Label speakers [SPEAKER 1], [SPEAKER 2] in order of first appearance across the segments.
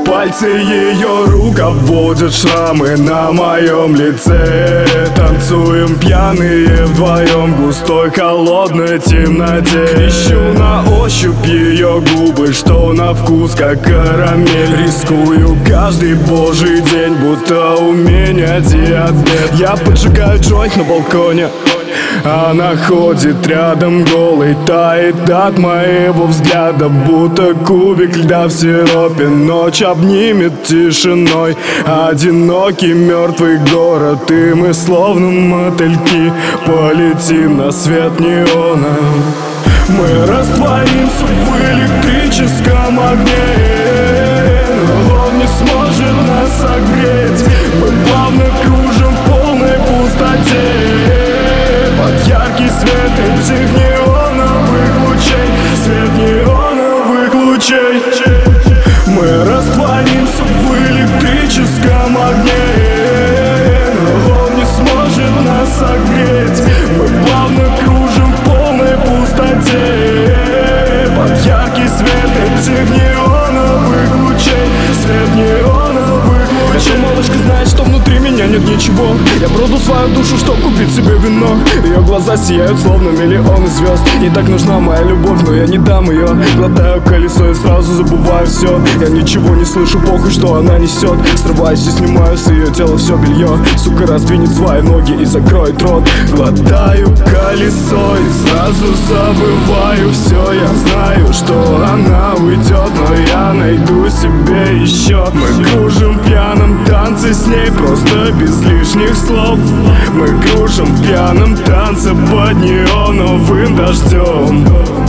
[SPEAKER 1] Пальцы ее рук обводят шрамы на моем лице. Танцуем пьяные вдвоем в густой холодной темноте. Ищу на ощупь ее губы, что на вкус как карамель. Рискую каждый божий день, будто у меня диабет. Я поджигаю джойнт на балконе, она ходит рядом голой, тает от моего взгляда, будто кубик льда в сиропе. Ночь обнимет тишиной одинокий мертвый город, и мы словно мотыльки полетим на свет неона. Мы растворимся в электрическом огне, но он не сможет нас согреть. Мы плавно кружим в полной пустоте под яркий свет этих неоновых лучей, свет неоновых лучей. Мы растворимся в электрическом огне, но он не сможет нас согреть. Мы плавно кружим в полной пустоте под яркий свет этих неоновых лучей, свет неоновых лучей. Эта малышка знает, что внутри меня нет ничего. Я продал свою душу, чтоб купить себе вино. Ее глаза сияют, словно миллионы звезд. Ей так нужна моя любовь, но я не дам ее. Глотаю колесо и сразу забываю все. Я ничего не слышу, похуй, что она несет. Срываюсь и снимаю с ее тела все белье. Сука раздвинет свои ноги и закроет рот. Глотаю колесо и сразу забываю все. Я знаю, что она уйдет, но я найду себе еще. Мы кружим в пьяном танце с ней, просто без лишних слов. Мы кружим в пьяном танце под неоновым дождем.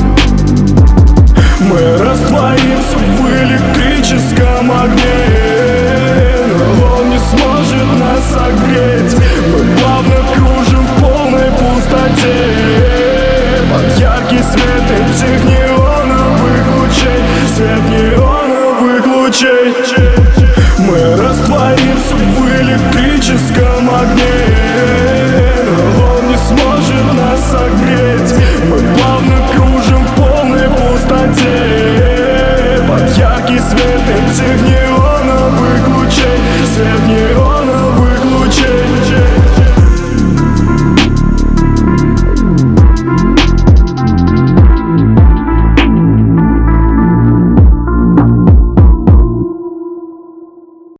[SPEAKER 1] Мы растворимся в электрическом огне, но он не сможет нас согреть. Мы плавно кружим в полной пустоте под яркий свет этих неоновых лучей, свет неоновых лучей. Мы растворимся в электрическом огне, но он не сможет нас согреть. Мы плавно кружим в полной пустоте под яркий свет этих